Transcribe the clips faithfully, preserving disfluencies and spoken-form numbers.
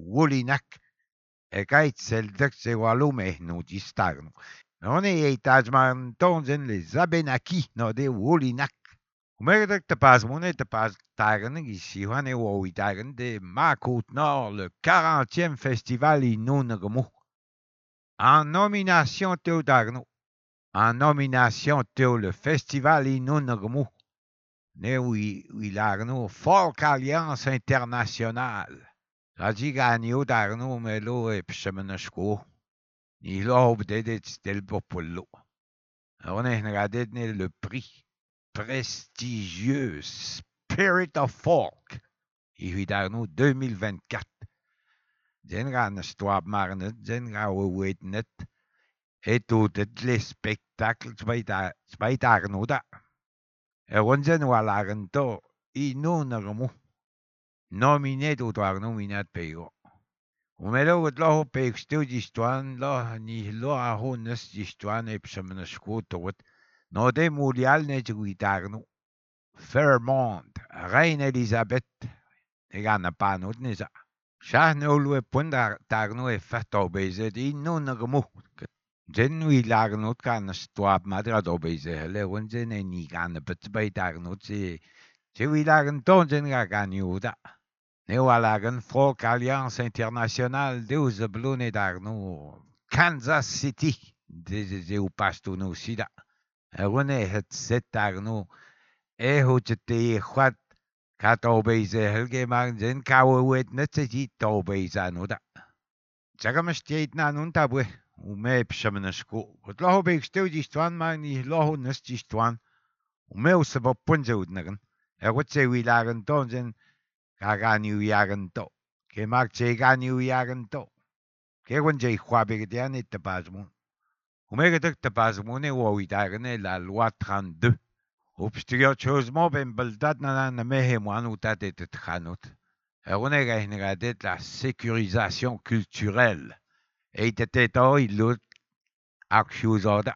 Wolinak. E kait seldek se walo me no distarno. On est tajman tonzen les Abenaki no de Wolinak. Umerdak te pas mone te pas tagen ici on est wo tagen de Macoute Nord le quarantième festival Inunagamo. En nomination Théo Darno. En nomination Théo le festival Inunagamo. Ne oui oui Arno Folk Alliance Internationale. Radi ganio Darno melo e psemenashko. Ni lo obdedet stel popolo. On est regardé le prix prestigieux Spirit of Folk. I Darno deux mille vingt-quatre. Den gaan stwap marnet, den gaan we weten het. Het doet het les spectacles bij Darno da. E onzen walaren to I no nagamo. Nominé do Darno minat pego. Umelo het lo peg stil die stwan lo ni lo a honnes die stwan heb se men skoot wat. No de mondial net wi Darno. Fairmont, Reine Elisabeth. De gaan na panot nisa. Shahno lue punda Darno e fatto beze di no nagamo. Den wi Darno kan stwap madra do beze hele onzen en ni gaan bet bij Darno ze ze wi Darno tonzen ga gaan yuda. Ne walagen Folk Alliance Internationale de Blone Darno Kansas City de ze u pasto no sida. Rone het set Darno e hotete kwat kato beze helge man zen kawe wet net ze to beze no da. Sagam steet na nun tabwe u me psamensko. Het lo be stel die stwan maar ni lo nes die stwan. U me se bo punze udnagen. Er wat ze wi lagen tonzen Kaga New Yaganto. Que Mark Chega New Yaganto. Que when Jay Huabegdian et the Basmon. Omega took the Basmone or we diagonal la loi trente-deux. Obstio chose mob and Beldat Nana Mehem one who tated at Hanot. Eronega ingradet la sécurisation culturelle. Et teto il lut accuse order.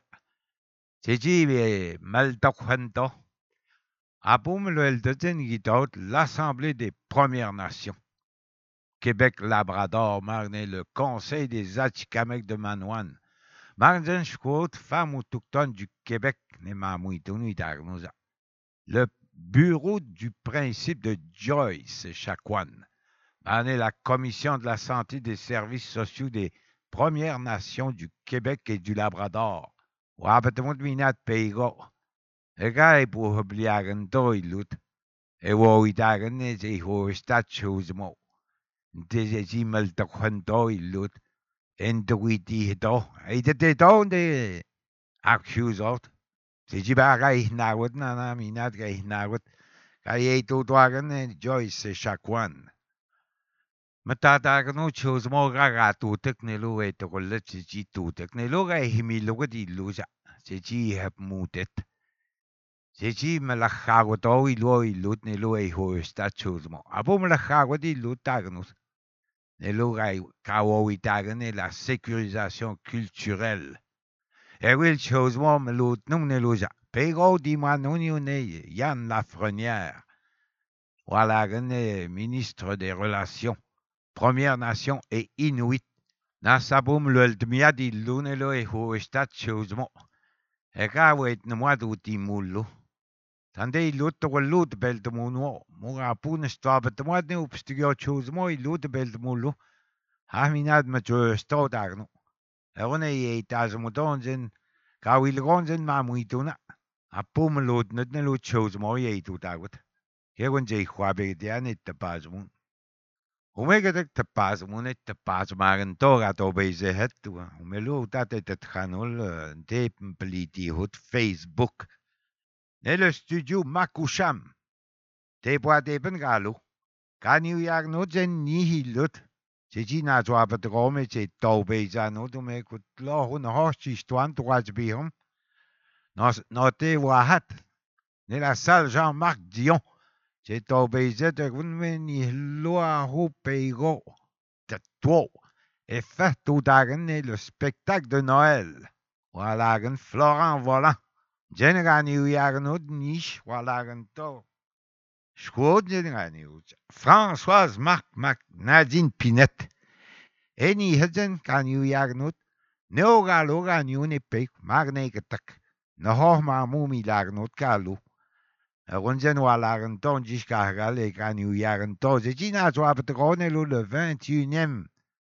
C'est Maltokhanto. Aboum le Elden Guitot, l'Assemblée des Premières Nations. Québec-Labrador, marne le Conseil des Atikamekw de Manouane. Marne Chkot, femme autochtone du Québec, le Bureau du principe de Joyce Chakwan. Marne la Commission de la santé des services sociaux des Premières Nations du Québec et du Labrador. Wabatamut Minat Peigo. E gai po habliagan to ilut. E wo itagan ne se ho statues mo. Nte se si maltakhan to ilut. En to witi to. E te te to de accuse out. Se si ba gai nawat na na minat gai nawat. Gai e to toagan ne Joyce Chakwan. Matatagan no chose mo gaga tutek ne lo e to kollet se si tutek ne lo gai himilo ko di lusa. Se si hep mutet. Se me la cago todo y lo y lut ne lo e ho sta chusmo. Abo me la cago di lut tagnus. Ne lo gai kawo y tagne la sécurisation culturelle. E wil chusmo me lut num ne lo ja. Pego di manoni ne Yann Lafrenière. Voilà ne ministre des Relations Premières Nations et Inuit. Na sabum le dmia di lune lo e ho sta chusmo. E kawo et ne moi du ti mullo. Tandei lut o lut belt muno, mura pun stabet moadne upstigio chose moi lut belt mulu. Ha minad ma jo sto darno. Erone e taz modonzen, ka wil gonzen ma muituna. A pum lut net ne lut chose moi e tu dagut. Ke gon je khwabe dian et te pasmun. Omega de te pasmun et te pasmagen tora to beze het tu. Omelo dat et het khanol de pliti hot Facebook. Ne le studio Makusham. Te boa de bengalo. Kan you yag no zen ni hilut. Se ji na zo abet rome se to beza no to me kut lo hun hosti stwan to was bihom. No no te wahat. Ne la salle Jean-Marc Dion. Se to beza de gun me ni lo a ho peigo. Te to. Et fait tout dagen ne le spectacle de Noël. Voilà gen Florent Volant. Generani Yagnod niche, voilà to. Squad Generani. Françoise Marc Mac Nadine Pinette. Eni hidden kan you jagnut. Neoga loga niunipik magnegetak. Nahoh ma mumi lagnut kalu. Ronzen walaren tonjis cargale kan you jagen toze. Gina Zoapetrone le vingt et unième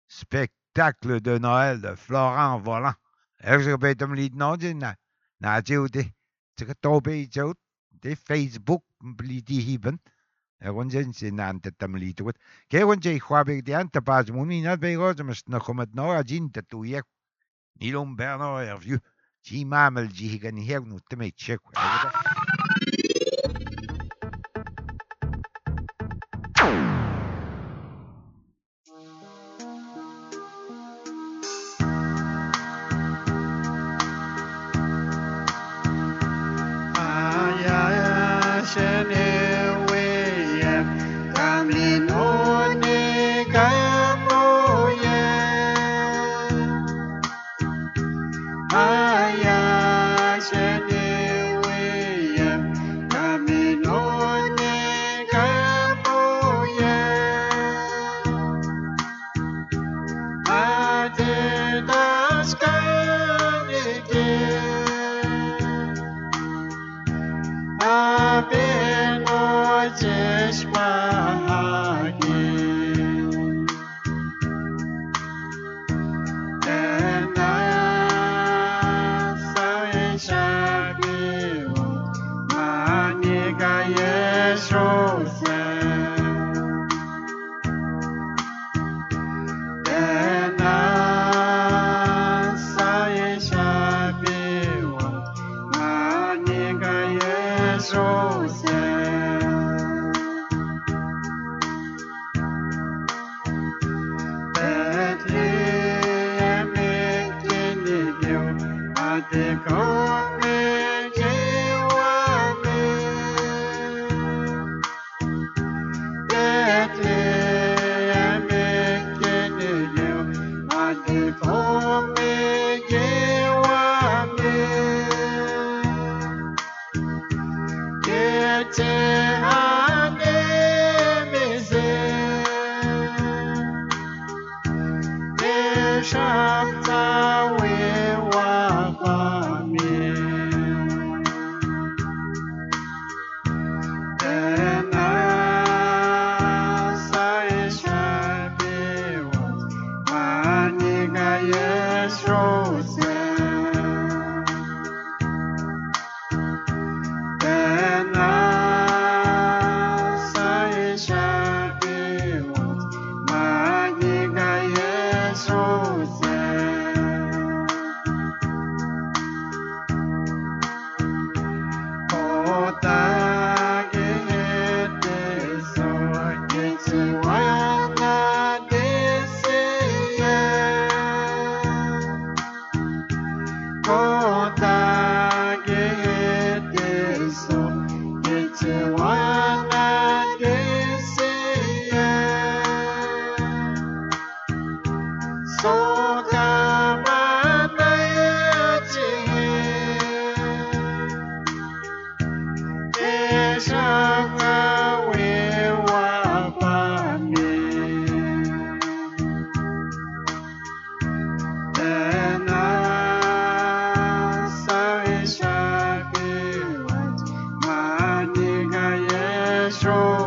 spectacle de Noël de Florent Volant. Er is bij hem lied nou na na de te tobe zo de Facebook lied die hebben. Er onzen zijn aan het hem lied wordt. Kijk want je kwabe de ante pas mumi na bij roze mas nog om het nou agin te toe je. Nilom Bernard Hervieux. Ji mamel ji gan hier nu te met check.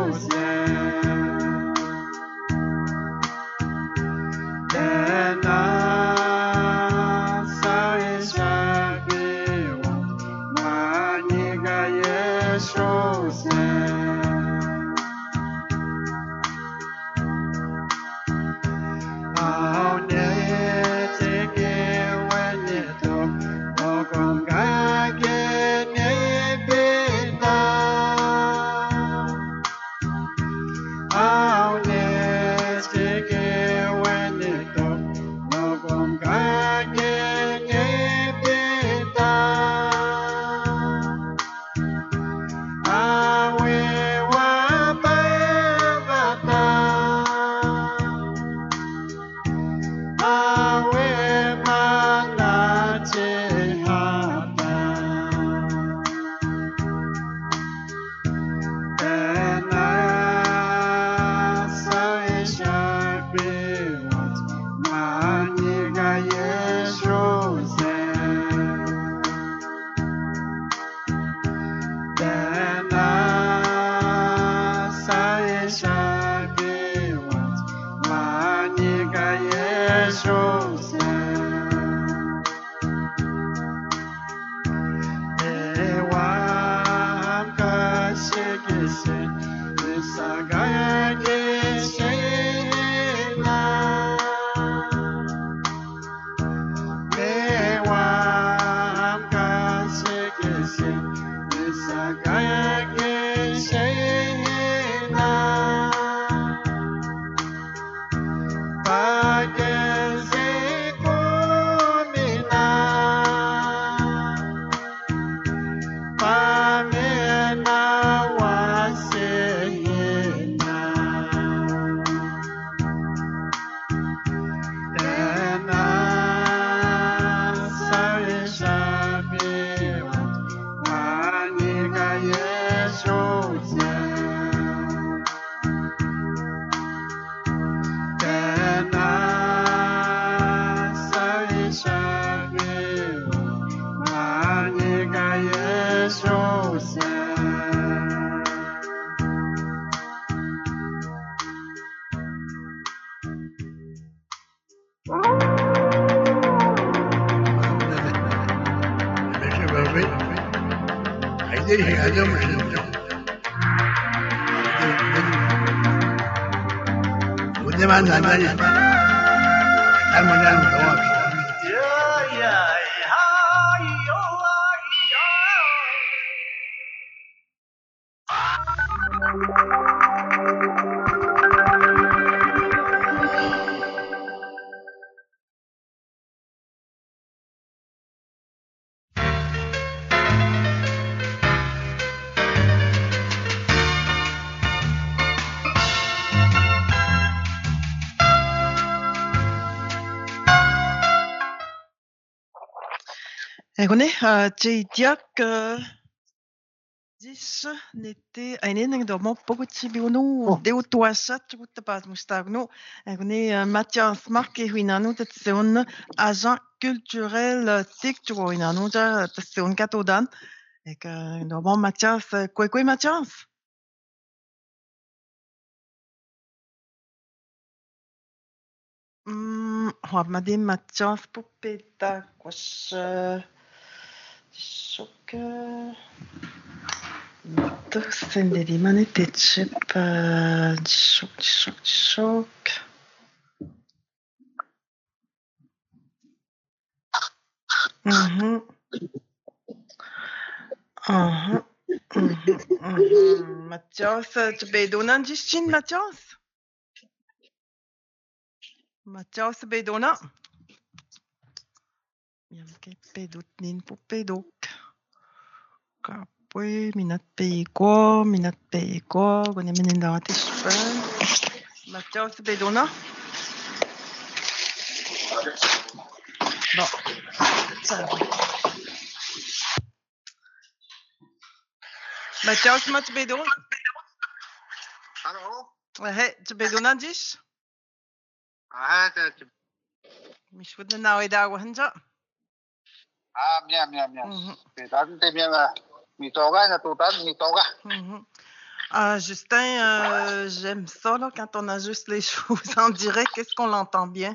And I Joseph. René, j'ai dit que dix n'était un énorme de mon petit biono, de toi ça, tu te passes moustagno. René, Mathias Marc et Winano, c'est un agent culturel tic, tu vois, Winano, c'est un catodan. Et que, bon, Mathias, quoi, quoi, Mathias? Hmm, on m'a dit Mathias pour péta, quoi, je. Choc. Senderi mane tecep choc choc choc. Mhm. Mhm. Mhm. Mhm. Mathias, tu peux donner un distin, Mathias? Mathias, peux donner? Yam ke pedut nin pour pedok. Kapui minat peiko, minat peiko, gone minen dati spen. Mathias, peux donner? Bon, ça va. Mathias, tu peux donner? Hallo? Hey, tu peux donner un dis? Ah, tu... مش بدنا ناوي دعوة هنجا. Ah, bien, bien, bien. C'est très bien. Mitoga, na tout le Mitoga. Ah, Justin, euh, j'aime ça là, quand on ajuste les choses en direct. Qu'est-ce qu'on l'entend bien?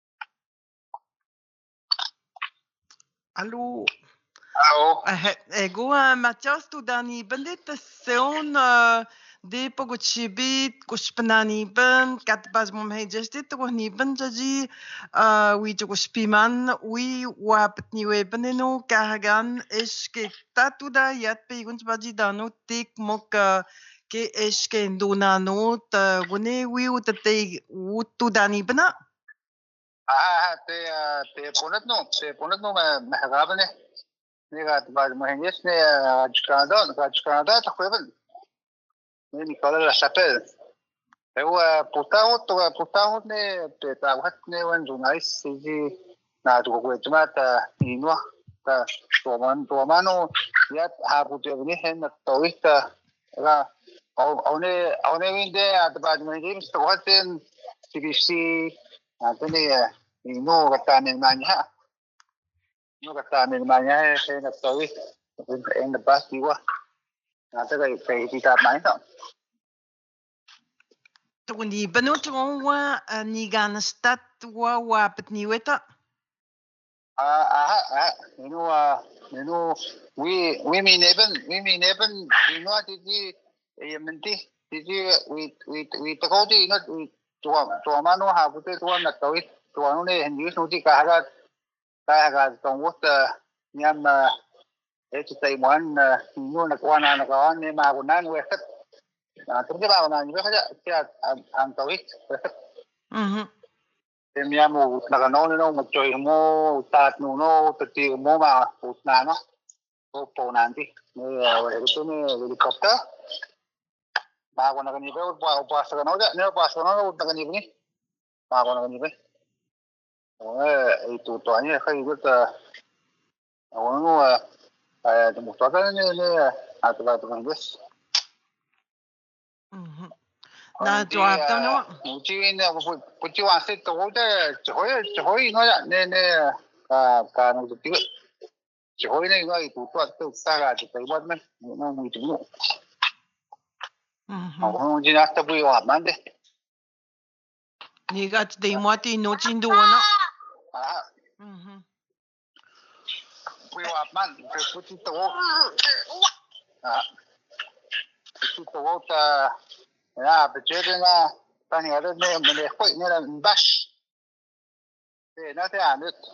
Allô? Allô? Ego, Mathias, tu dani bandit seon de pogochibit kushpanani ban katbaz mom hey jeste to ni ban jaji wi to kushpiman wi waptni we baneno kahagan eske tatuda yat pe guns baji dano tik mok ke eske nduna not wone wi utate utu dani bana. Ah, te te ponat no, te ponat no mahagabane. Nega بعد ما هنيس ني كندا كندا تقريبا نيكولا لا شابيل هو بوتاو تو بوتاو ني بتاعت ني وين جونايس سيجي نادو كويتما تا ينوا تا تومان تومانو يات هابو تبني هن تويتا لا او او ني او ني وين دي بعد ما هنيس تواتن سيجي انتني ينو كتاني مانيا no kata ni namanya saya nak tahu yang lepas jiwa nanti kayak kayak kita main tak Toen die benut wa ni gan stad wa wa pet ni weta. Ah ah ah. Nenu ah nenu we we mi neben we mi neben ino ti ti eh menti ti ti we we we to ko ti no tua tua mano ha bu te tua na toi tua no ne hin yu ti ka ga ka ga tong wo ta nyam e ti tai mon no na kwa na na ka ne ma bu nan we khất. À, chúng cái bao này như vậy chứ ăn ăn tàu ít em nhà mù là cái nó nó một trời mù tạt nụ nó tự nhiên mù mà ụt nà nó có phổ nàn đi này vậy cái tôi này helicopter mà còn là cái gì vậy qua qua sao nó vậy nếu qua sao nó là cái gì vậy mà còn là cái gì vậy ôi tụi tôi như khai cái ôi nó à một số cái như như à tụi tôi tụi biết na joab tao nó mù chi nè bút bút chi hoàn tất tôi đấy chối chối nó vậy nè nè cả cả nó tự tiện chối này nó tụi tôi tự xa ra thì thấy mất mấy nó mù chừng nữa không chỉ là tập vui hoạt mà đấy ni ga ti mo ti no chin do nó à vui hoạt mà bút chi tôi à bút chi tôi ta à bây giờ là ta nhớ đến này mình để quậy như là bash để nó thế à được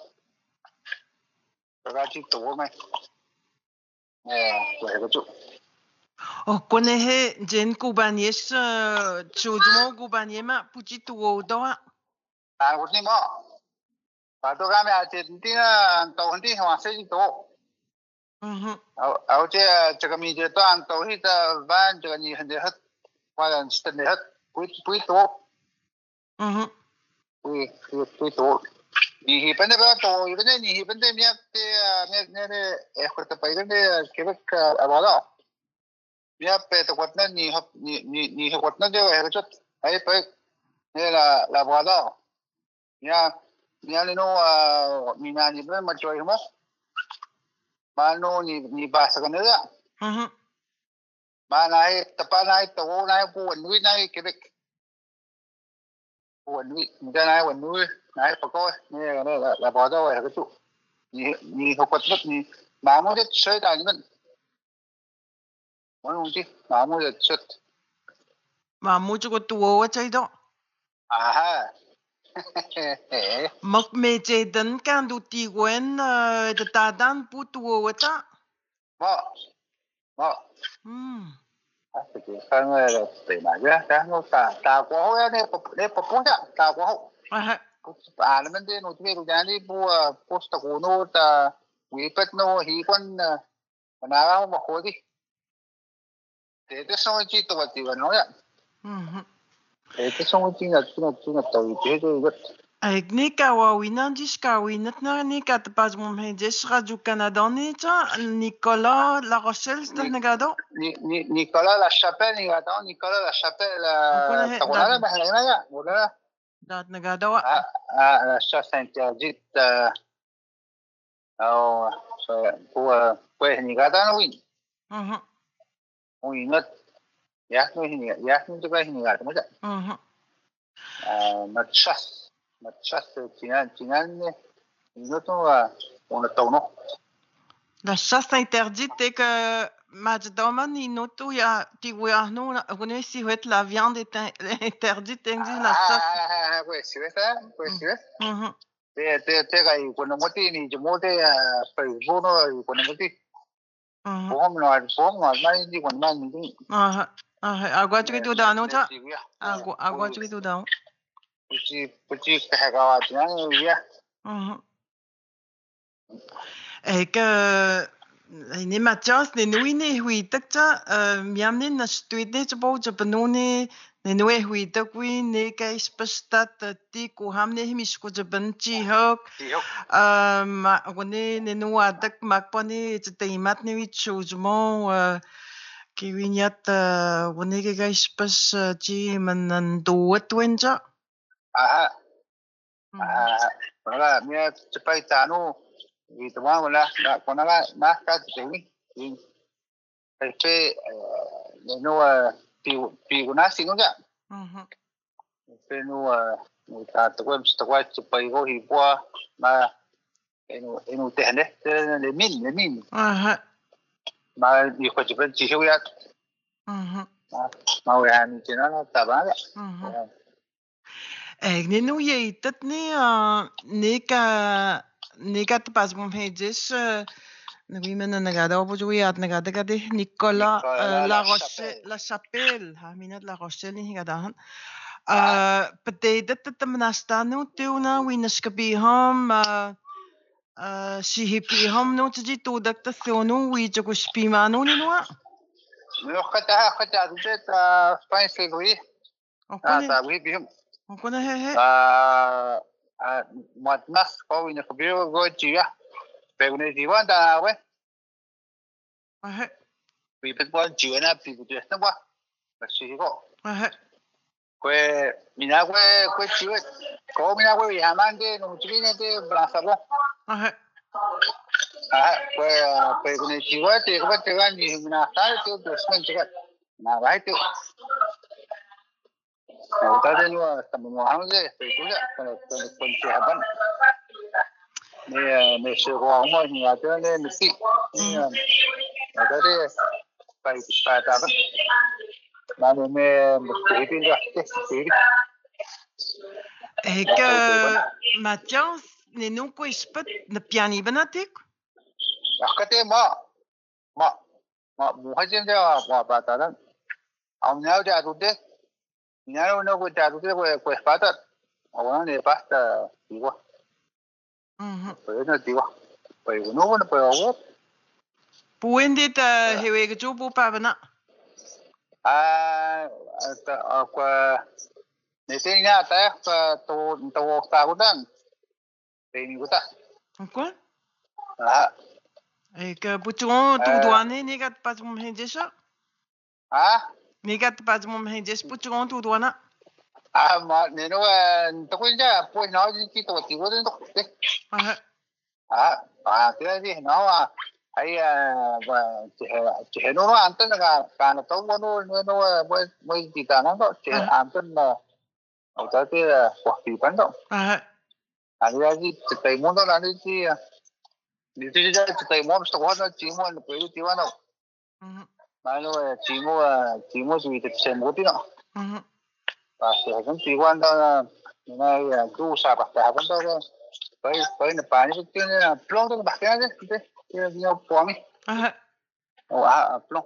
rồi chỉ tổ mày nè quậy cái chỗ oh con này he gen cubanies chu mo cubanies mà puchi tu do à à cái này mà và tôi cái này thì tí là tổ hình tí hoa sẽ tổ ở ở这这个米就当tổ thì ta van这个你很的很或者真的很不不多嗯不不不多你日本那边多日本那你日本那边的那那那哎或者白人的这个啊完了你别的国那你你你你国那就哎个就哎白那啦啦完了你看你看那种啊你那你不是没做什么mà nó ni ni bahasa kan dia mà này tập này tổ này buồn núi này cái việc buồn núi cái này buồn núi này phải coi này này là là bỏ ra rồi cái chỗ ni ni học quật ni mà muốn biết chơi đại như vậy muốn không chứ mà muốn biết chơi mà muốn cho cái tua chơi đó à ha mặc mê chơi đến can du ti quen de ta dan pu tua ta mà mà cái cái này là để mà chứ cái nó ta ta quá hậu này này bố bố chứ ta quá hậu à nó mình nó chỉ cái này bố post của nó ta website nó hi quan mà nào mà khối đi để cái xong chỉ tôi chỉ vào nó vậy để cái xong chỉ là chỉ là chỉ là tôi chỉ tôi biết ai ni ka wa winan dis ka winat na ni ka pas mom he des radio Canada ni cha Nicolas La Rochelle sta negado ni ni Nicolas La Chapelle ni gado Nicolas La Chapelle ta wala ba hala ya wala dat negado ah ah la chasse interdite au pour pues ni gado no win mhm win not ya no ni ya no te ni gado mo ja mhm ah na chasse mà chắc là chỉ là chỉ là nó to là on a tono la chasse interdite est que Majdoman inotu ya tiwa no on si het la viande est interdite existe la chasse ah pues sí esa pues sí mhm te te te ga y cuando moti ni yo mote Facebook no y cuando moti mhm phong no phong no mai đi cuando mai ni ah ah agua chiquito da no cha agua agua chiquito da puchi puchi cái cái gì đó như vậy et que ni Mathias ni nui ni hui tak cha miam ni na stuit ni chbo chapno ni ni nui hui tak wi ni ka spestat ti ko ham ni mi sko jaban chi hok ma ni ni nu adak mak pa ni te mat ni wi chujmo ki wi nyat woni ke ka spes chi man nan do twen cha à à đó là nghe chụp tay ta nó vì tụi nó là còn nó là nó cái gì thì cái cái nó piu piu của nó xin nó vậy Penu nu ta to wem sto wa to pai go hi bua ma enu enu te ne te le min le min aha ma ni ko chi ben chi hu ya mhm ma we han chi na ta ba ya mhm eh ne nu ye tat ne ne ka ne ka te pas mon pages ne oui men na ga da bo jo ya na ga da ga de Nicolas La Rochelle La Chapelle ha minat La Rochelle ni ga da han uh betekent dat de nastanu tuna we naskabi ham uh si hipi ham no tji to dak ta sonu we jo ko spi manu ni no no khata khata de ta spain se lui ah ta oui bi on connaît he he ah ah mat mas ko ni ko bi go chi ya pe ne ji wa da we ah bi pe ko chi na pi bu de na wa la si go ah pues mira pues pues chivo como mira pues viajante no mucho viene de Brazzaville ah ah pues pues con el chivo te como te van y mira tal tú pues con chica na vai tú no está de nuevo estamos mojando de pues tú ya con con con chica ban me me se go a uno ni a tener ni sí ni a está de para para ta ban na me me estoy viendo estoy et que Mathias ne non ko ispet na piani banatik Akate ma ma ma muhajin da wa ba ta dan am na da tu de na no ko ta tu de ko ko fata awan ne pasta diwa mhm ko na diwa ko no no ko awo puende ta hewe ga jo bo pa bana a ta ko ne te nya ta ta to to ta ko dan te ni ko ta quoi a et que bouton tu douane ne gat pas mon henjesha a ne gat pas mon henjes bouton tu douana a ma ne no to ko ja po no ji to ti ko de to ah à à thế thì nó à hay và chỉ chỉ nó nó ăn tên là cả nó tốn nó nó nó mới mới chỉ cả nó đó chỉ ăn tên là ở đó thì quả thì bắn đó ah à thế thì chỉ tay món đó là đi thì đi thì chỉ tay món số hóa nó chỉ món nó phải chỉ vào đâu mhm mà nó chỉ mua chỉ mua gì thì xem một tí đó mhm và sẽ cũng chỉ quan đó là này du sa bạc cả vấn đó phải phải là bạn cái cái là plong đó bạc cái đấy cái cái nhau plong ấy ah ồ à plong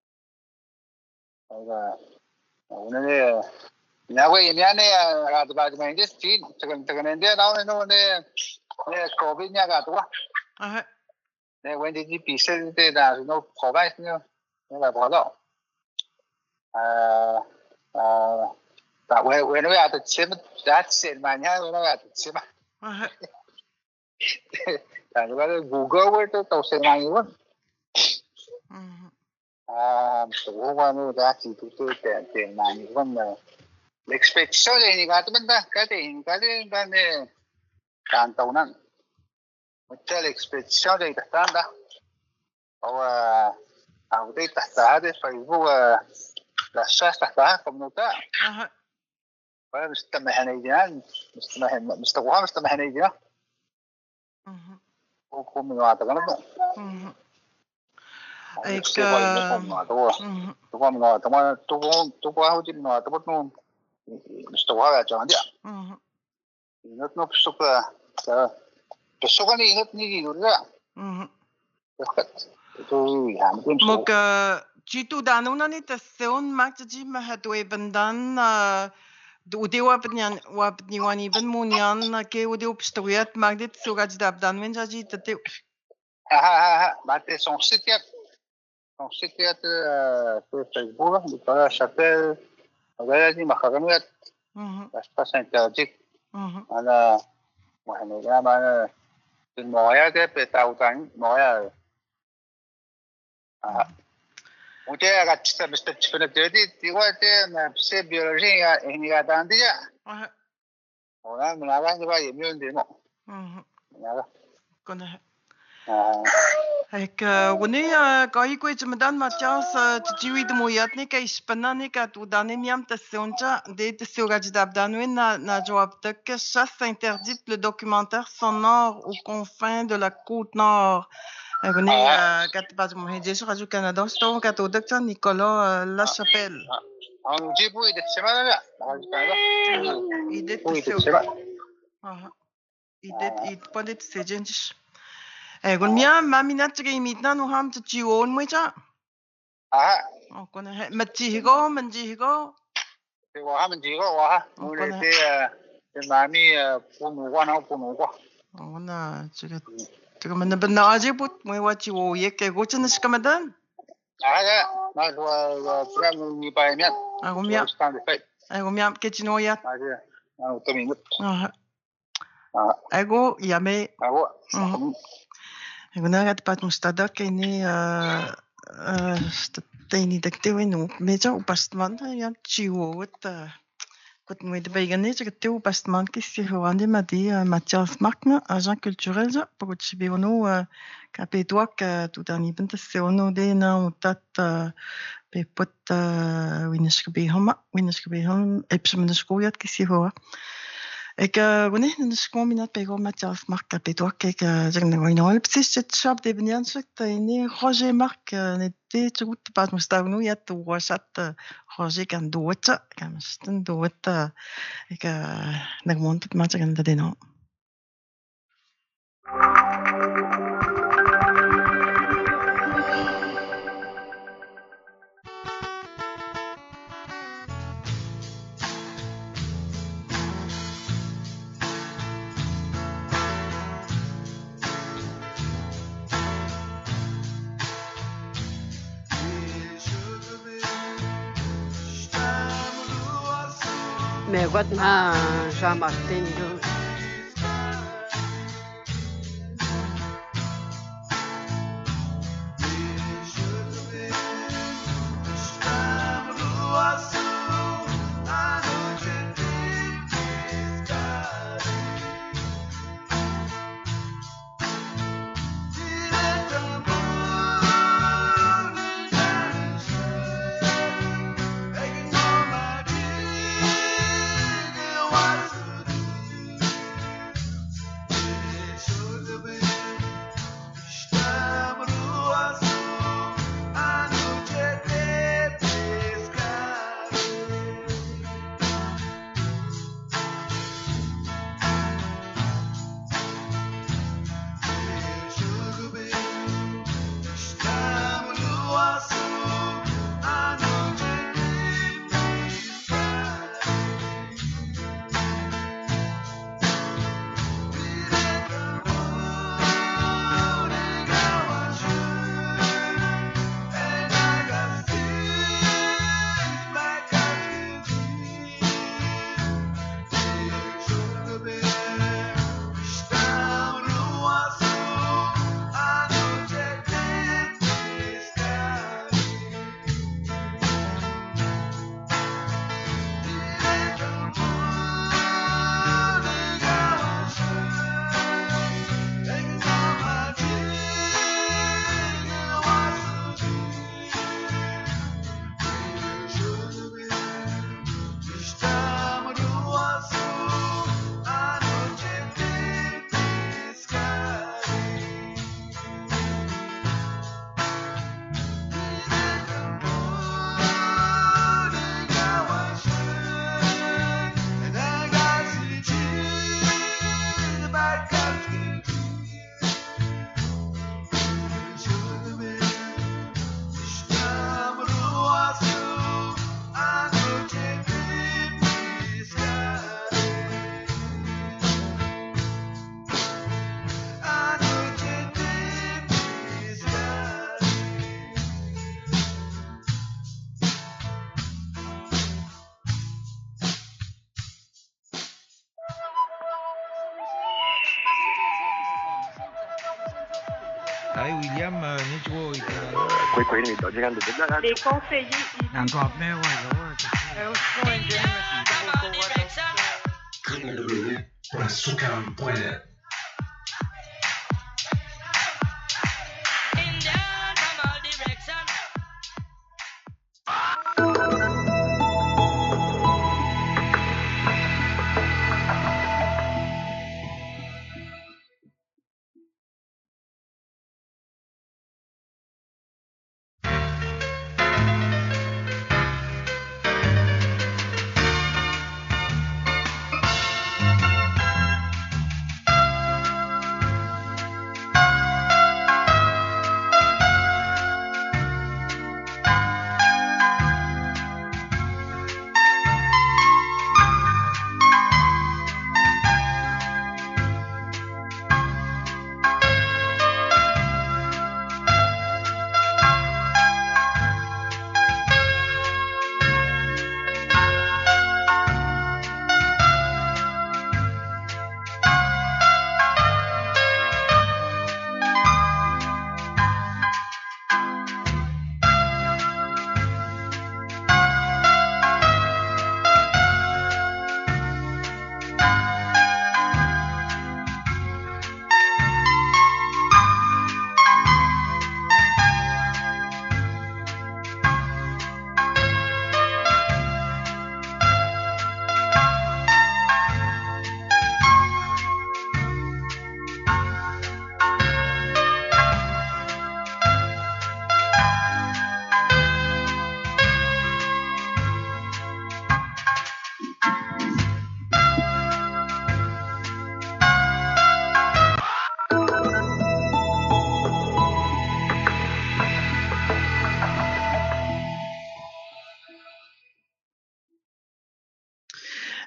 và nó này nhà quê nhà này à tụi bà tụi mình just chín chắc chắn chắc chắn đây đâu này nó này này covid nhà cả tụi ah này quên đi bị sét đây là nó khó vậy nữa nó là bỏ đó à à tại quê quê nó là tự chế đã chế mà nhá nó là tự chế mà ah tại nó là Google với tôi tàu xe này luôn mhm à tụi qua nó đã chỉ tụi tôi tiền tiền này luôn mà l'expedition này thì cái bên ta cái thì cái thì cái này càng tàu năng một cái l'expedition này tất cả đó او او دي تحت هذه فيبو الاساس تحتها كمنوتا ah فمستمع هنيجان مستمع مستوها مستمع هنيجان mhm وكم من وعد غنبو mhm et et que mhm تو من وعد ما تو تو هو دي من وعد بطنو مستوها جان دي mhm نتنو بسوق بسوق ني نتني دي ولا mhm وقت تو يعني Mok chitu danuna ni taseon mak ji ma hatwe bandan ude wa pnyan wa pniwani ban munyan ke ude upstoyat magdit suraj dab dan men jaji tate ah ah ah bah son site son site sur Facebook di la chapelle ولا دي مخرجات mhm بس بس انت جيت mhm انا واحنا جانا الموايا ده بتاعو تاني موايا اه وده قاعد تستفيد من جديد دي وقت ما بس بيولوجيا هني قاعد عندي ah ولا من هذا بقى يمين دي مو mhm هذا kona اه Ek woni kai ko chamadan Matias tjiwi de moyatni ka ispanani ka tu dani miam tasonja de tsoga dabdanwen na na joab de que chasse interdite le documentaire sonore aux confins de la côte nord. Woni kat pas mo hije sur Radio Canada sto ka to docteur Nicolas Lachapelle. Ah, on dit pour il est semaine là. Radio Canada. Il est tsoga. Ah. Il est il pas de tsejenj. Eh, gon mia mamina tge mitna no ham tji on mo cha. Ah. Oh, kon he matji go, manji go. Te wa ha manji go wa ha. Mo le te te mami pu no wa na pu no wa. Oh na, tge tge man na na aje put mo wa chi wo ye ke go chen skamadan. Ah ya, na wa pra ni pa mian. Ah, gon mia. Eh, gon mia ke chino ya. Ah ya. Ah, to mi. Ah. Ah. Ego ya me. Ah wa. Gunnagat pat mustada kene teni daktewe no meja upastman ya chiwot kot mo de bagane je te upastman ki si hoande ma di Mathias Markna agent culturel ja pour chibi ono kapetwak tout ani bent se ono de na utat pe pot wineskbe homa wineskbe hom epsem de skoyat ki si hoa. Ik wanneer in de school minat bij go Mathias Mark kapetwak ik zeg nou nou het precies het shop de benjan zegt nee Roger Mark net te goed pas moest daar nu ja toe was het Roger kan dood kan staan dood ik nog moet het maar zeggen dat nou. Mais what ma Jean-Martin Hey William, Nicho, quei quelli mi sto girando per dei conseillers encore mais ouais, ouais. Point sous quarante point net.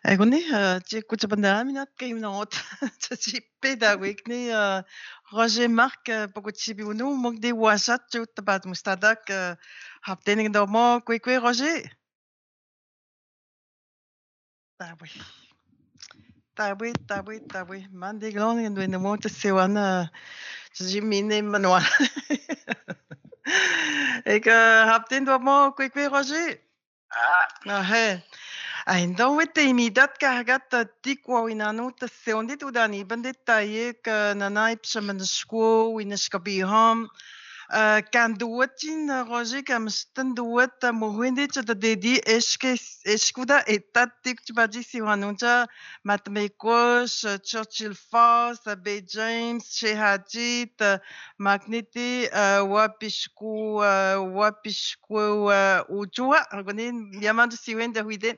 Айгуни чи кутапандааминат каймнаот чи педагогикни Roger Mark pokutibunu mok de wasat chut tabat mustadak haptening do mo kwe kwe Roger tawi tawi tawi tawi man de glon en de mo te sewana ji mine manwa ik hapten do mo kwe kwe Roger ah he Então, we te imidat kagat tikwa winanu te seondi tu dani bandit taye ka nanai pshaman shko winash kabiham kan duwatin roje kam stan duwat mohwende chata dedi eske eskuda etat tik chbaji siwanuncha matmekos Churchill Falls Bay James Shehajit Magneti wapishku wapishku ujua gonin yaman siwende huide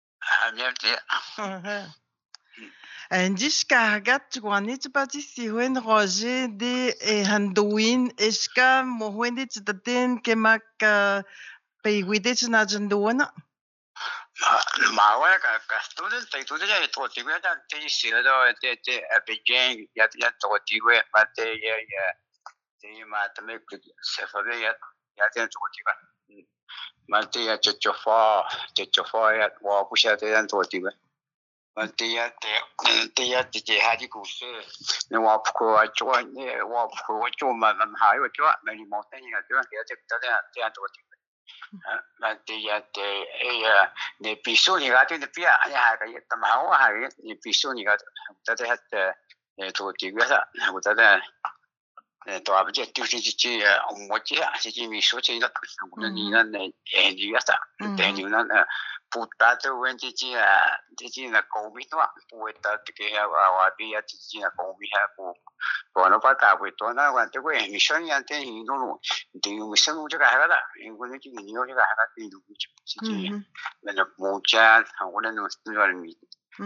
عنديش كهجت وانيت باتي سيوين روجي دي هندوين إشكا مهوين دي تدتين كماك بيويديش ناجندونا ما هو كاستودنت تيتودي توتيغو دا تي سيلو تي تي ابيجين يا يا توتيغو ما تي يا يا تي ما تمك سفر يا يا تي توتيغو ما تي يا تشوفا تشوفا يا وابوشا تي توتيغو ما تي يا تي تي يا تي هادي كوسه نوا بكو اجوا نوا بكو اجوا ما ما هاي وجوا ما لي موتين يا تي يا تي تي توتيغو mà thì thì ấy để ví dụ như cái thì bây giờ anh hai cái tầm hậu hai cái ví dụ như cái ta thấy hết tổ chức cái đó người ta đây tổ bây giờ tiêu chí chỉ ông một chỉ chỉ chỉ ví dụ chỉ đó cũng là như này em như vậy đó để như là phụ ta tôi vẫn chỉ chỉ chỉ chỉ là cầu vi thôi phụ ta cái và bây giờ chỉ chỉ là cầu vi ha phụ còn nó bắt đầu với tôi nó quan trọng cái mission như thế thì nó luôn thì mission nó cái cái đó những cái cái nhiều cái cái thì nó chỉ chỉ là nó một cha hoặc là nó nó là gì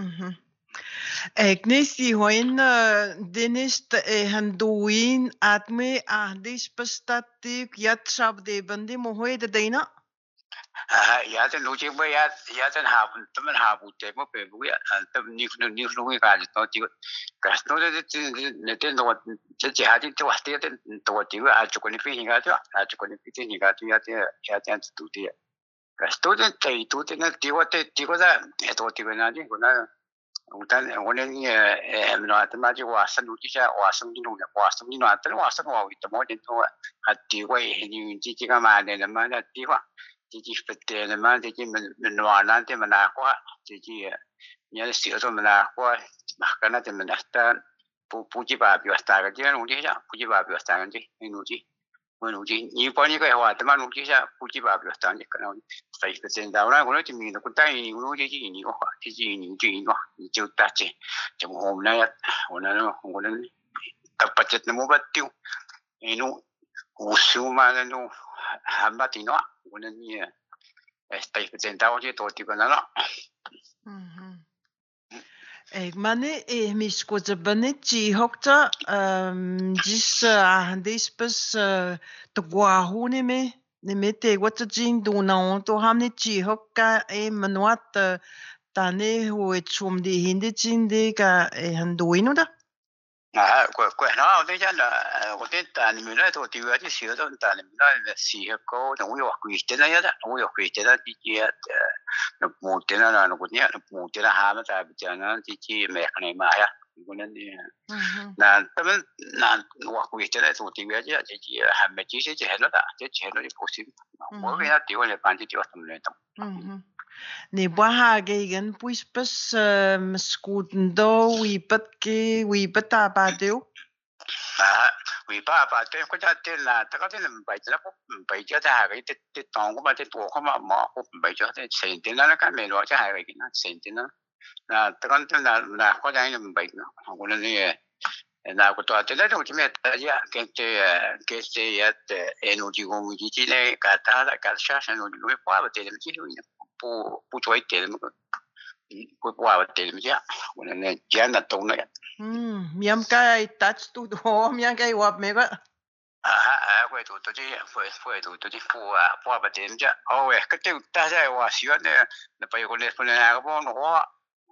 Agnes hoin denist handuin atme ahdis pastatik yat shabde bandi mohoy de deina ya te lu chi ba ya ya te ha tâm ha bu te mo pe bu ya tâm ni nu ni nu ga ji to ti ga no de de ne te no che che ha ti to wa te te to ti wa chu ko ni fi ga jo a chu ko ni fi ti ga ti ya te ya te tu ti ga sto de te tu te na ti wa te ti ko da e to ti na ji ko na utan one ni e no ata ma ji wa san lu ti ja wa san ni nu wa san ni no ata wa san wa wi to mo de to ha ti wa e ni ji ji ga ma de na ma na ti wa chỉ chỉ phải tiền mà chỉ chỉ mình mình hoàn lại thì mình làm quá chỉ chỉ nhớ sửa thôi mình làm quá mà cái này thì mình đặt ta phụ phụ chỉ bảo biểu đạt cái gì nó chỉ sao phụ chỉ bảo biểu đạt cái gì nó chỉ nó chỉ nhiều bao nhiêu cái hoa thì mà nó chỉ sao phụ chỉ bảo biểu đạt cái nó phải phải tiền đâu ra nó chỉ mình nó cũng tay nó chỉ chỉ nhiều hoa chỉ chỉ nhiều chỉ nhiều nhiều ta chỉ chỉ hôm nay hôm nay nó hôm nay tập budget nó mua bắt tiêu nó cú số mà nó ham bắt thì nóวันนี้เออไปเป็นเจ้าที่ตัวที่กันแล้วเอกมันเนี่ยเอมิสกุจะบันเนี่ยจีฮกจ้าจิสอ่ะดิสปัสตัวหูเนี่ยมั้ยเนี่ยมั้ยแต่ว่าจะจริงดูน้องตัวห้ามเนี่ยจีฮกก็เอมันวัดตอนนี้หัวชมดีหินดีจริงดีก็เอหันดูอินุดะ啊，怪怪，然后那家呢，我在单里面那头丢下去写到单里面那写高，那我要回去那样的，我要回去那这些呃，那木的那那个呢，木的那哈嘛在不讲那这些买可能买呀，我那呢，那他们那我回去那头丢下去这些还没这些钱了的，这钱了就不行，我给他丢了半天丢什么来着？ 嗯。Ni bahaga gan puis pas skutendo wipat ke wipat apa teu ah wipat apa teu ko ja te la ta ka te bai la ko bai ja da ga te te tong ko ma te to ko ma ma ko bai ja te sen te na ka me lo ja ha ga ki na sen te na na ta ka te na na ko ja ni bai na ko na ni na ko to te la to me ta ja ke te ke te ya te eno ji go mi ji ne ka ta la ka sha sha no ni ko pa ba te le ji ni不不做一点么个，不不话点么样，我那那简单懂那样。 嗯，面该 touch 都多，面该话咩个？ 啊啊，我都都这，我我都都这不啊不话点么样，哦喂，个就大家话喜欢那那不有个那不那个帮我，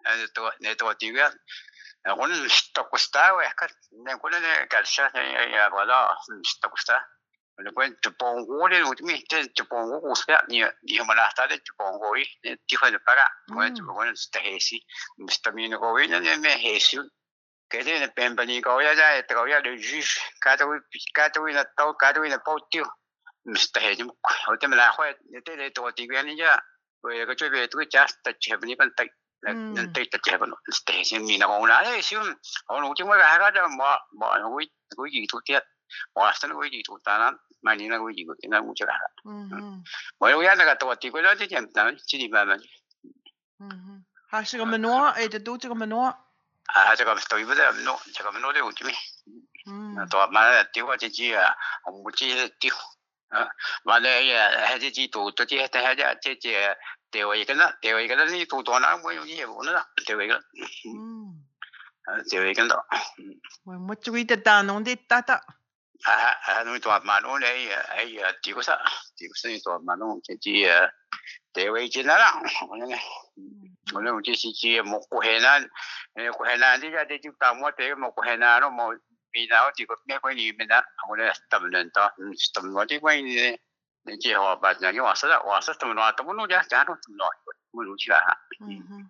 to ne to tiga on sto questa e ka ne quella ne calcia ya voilà sto questa ne poi te pongo le ultimi te te pongo uspia ni ni mana sta de te pongo i ti fa de paga poi te pongo sta hesi sta mi ne go ne me hesi cái này là bên bên này có ra thì có ra được juice cá tôi cá tôi là tao cá tôi là bao tiêu Mister Hedge hồi thế mà là khoe thế này tôi thì quen nhá rồi cái chuyện về tôi chắc tập chế bên bên tây là nên tây tập chế bên Mister Hedge mình là ông nào đấy xíu ông nói chung là cái đó mà mà cái cái gì thuộc tiết mà sao cái gì thuộc ta lắm mà nhìn là cái gì cái nào cũng chưa là bởi vì là cái tôi thì cái đó thì chẳng nào chỉ đi mà mà ha cái mình nói ấy tôi cái mình nói à这个对不对？喏，这个喏的问题没。嗯。多嘛丢啊，这些啊，我们这些丢啊，完了也还这些丢，这些但还这这这丢一个呢，丢一个呢，你丢多呢，我有业务呢，丢一个。嗯。啊，丢一个呢。 我我注意的大弄的大大。 啊啊，你多嘛弄嘞？哎呀，丢个啥？丢个啥？你多嘛弄这些丢一个呢啦，我那个。我那我这是去莫过海南，呃，过海南这家这就到莫这个莫过海南了，莫比那这个那块里面的，我来他们人到，嗯，他们这块呢，那这话把那个话说了，话说他们话，他们弄家家都他们弄，我弄起来哈。嗯哼。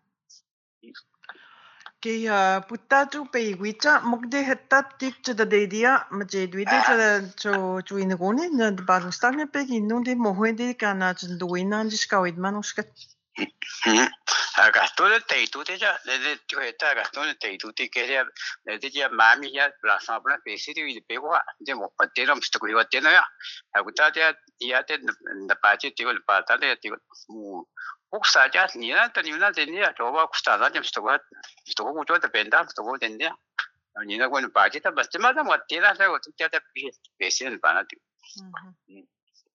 cái butta tu pe wicha mokde hetta tik chada de dia maje duide chada cho chuina gone na balustar ne pe ginno de mohede kana chinduina diskawid manuskat à cái tôi thấy tôi thấy chứ để để tôi thấy cái tôi thấy tôi thấy cái này để để cái mà mình hiện là sao bây giờ basic thì bị quá chứ một phần tiền làm sao cũng có tiền rồi à cái ta thì hiện tại là bây giờ thì cái bây giờ thì cái quốc gia chứ như là tao như là thế này cho vào quốc gia là chứ sao có sao có chỗ để bên đó sao có tiền đấy như là cái bây giờ thì bây giờ mà nó một tiền là cái cái cái basic là bao nhiêu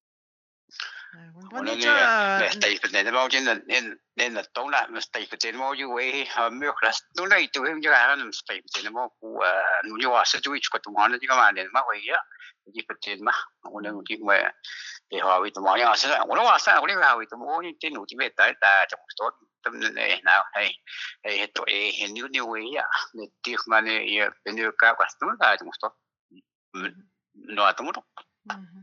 我那那地方那毛巾那那那那东南那地方那毛就为哈没有了，东南都很就还那地方那毛不呃，你话是就一个东方的这个嘛，那嘛会呀，一个地嘛，我那我就为也话为东方呀是，我那话是我那话为东方你这路这边带带就多，他们那那哎哎都哎很牛牛为呀，那地方那也别那个搞什么的就多，嗯，那怎么着？嗯。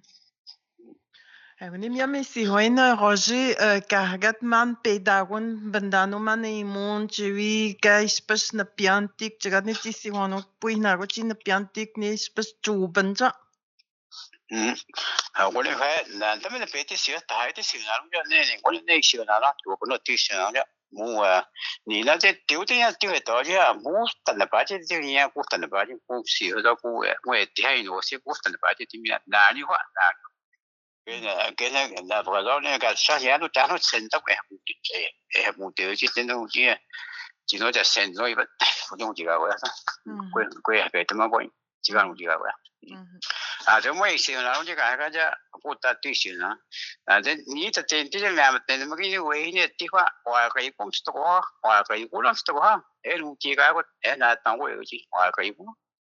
Nim ja mi si hoina roji kargat man pedagon bandano man imon chiwi gaispas na piantik jagat ni si hono puina go chin na piantik ni spas chu banja 嗯，啊，我那块那他们那别的学大的学那种叫那那我那学那啦，我不能对学那了。我啊，你那这丢的呀丢的多呀，我等了八戒丢呀，我等了八戒，我学到我我也听我学我等了八戒对面哪里话哪里。cái này cái này là vừa đó này cái sao hiện nó trả nó sinh tóc em em một điều chứ tên đâu chứ chỉ nói là sinh rồi vậy không dùng gì cả vậy quên quên cái tụi nó quên chỉ cần một gì cả vậy à chúng mới xíu nào chứ cái cái chứ phụ ta tùy xíu nào à thế ní thật trên thế là mà tên mà cái như vậy như tí hoa hoa cái cũng tốt hoa cái cũng làm tốt ha em không chỉ cái em là tao quên cái gì hoa cái cũng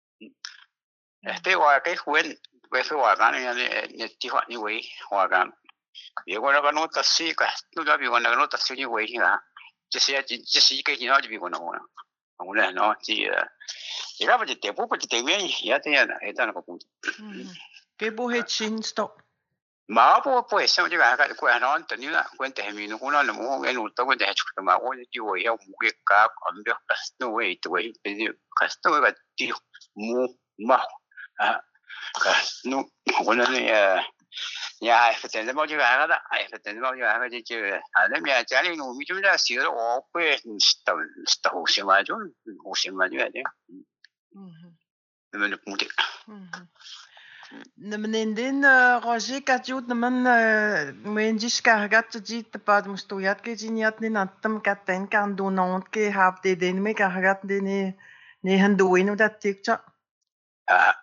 thế hoa cái quên về phía hòa gan này này tí hoa như vậy hòa gan, bây giờ nó nó tất sĩ cả, nó đã bị quan nó tất sĩ như vậy thì là, chỉ là chỉ chỉ cái gì nó chỉ bị quan nó, không này nó chỉ, chỉ là bây giờ tiếp bây giờ tiếp về gì thế này, thế này nó cũng, cái bộ hệ chính stop, mà bộ bộ hệ xong chứ cái cái cái nó tự nhiên là quan hệ mình nó cũng là một cái nút tao quan hệ chút mà quan hệ như vậy, ông một cái cả ông biết cái nó vậy vậy, bây giờ cái nó cái gì mu mà à cái nó我那那呀，反正包就完了的，哎，反正包就完了就就，啊，那边家里农民就是写的我会，都都行嘛，就我行嘛就这样，嗯，那么就不的， 嗯。Naman din Roger Kajut naman Wenjish Kargat Jit Pad Mustuyat ke Jiniat ni Natam Katen kan donant ke hab de den me Kargat de ni ni handuin u dat tikcha. Ah.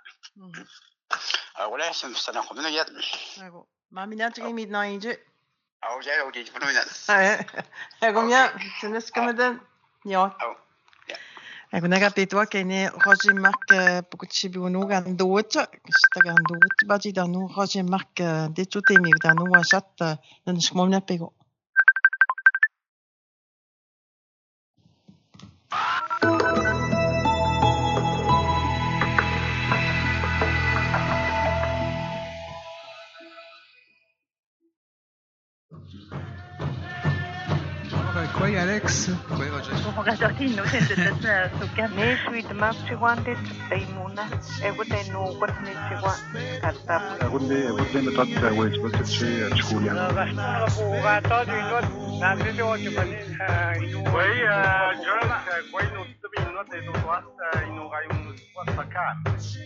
Ah, wala sam sana ko na yat. Ago. Mami na tigi midnight je. Ah, ja, o di ko na. Ah. Ago mia, sinas kamadan. Ja. Ego naga petwa kene Roger Marc Pokuchibi unu gan doet sta gan doet baji danu Roger Marc de tutte mi danu wasat nan shmolna pego Quoi, Alex? Quoi, Roger? Rogatino sente suka ne sweet map chiwande taimuna ewote no kwatne chiwa kata أقول لي أقول لي متقطع ويش بس شيء تقول يعني. Oui, John, quoi il nous dit une note et nous doit il nous aura une note pas calme.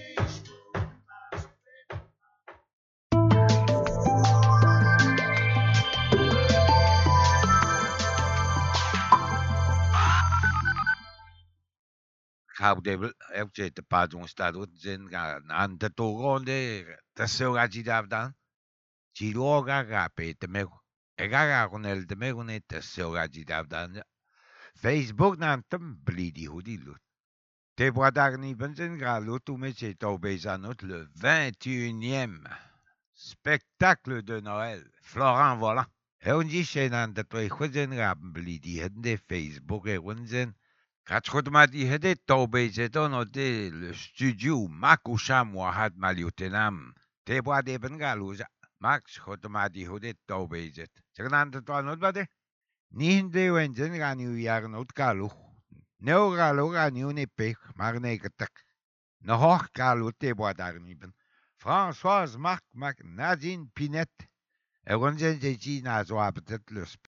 Kaudebel, evje te padon stadot zen ga an te togonde te soga jidavdan. Chiroga ga pe te me. Egaga con el te me ne te soga jidavdan. Facebook nan tem blidi hodilut. Te boadagni benzen ga lotu me se to bezanot le vingt et unième spectacle de Noël. Florent Volant. E on dit chez nan te toi khozen ga blidi hende Facebook e wonzen. Katchodmadi hede tobe zeton de le studio Makusham Wahad Maliotenam. Te boade bengaluza. Max Chodmadi hede tobe zet. Zegnan de toanot bade. Nihinde wenzen ganu yarnot kalu. Neo galo ganu ne pek marne getak. Ne hoch kalu te boadarni ben. Françoise Marc Mac Nadine Pinette. E wenzen ze na zo abetet le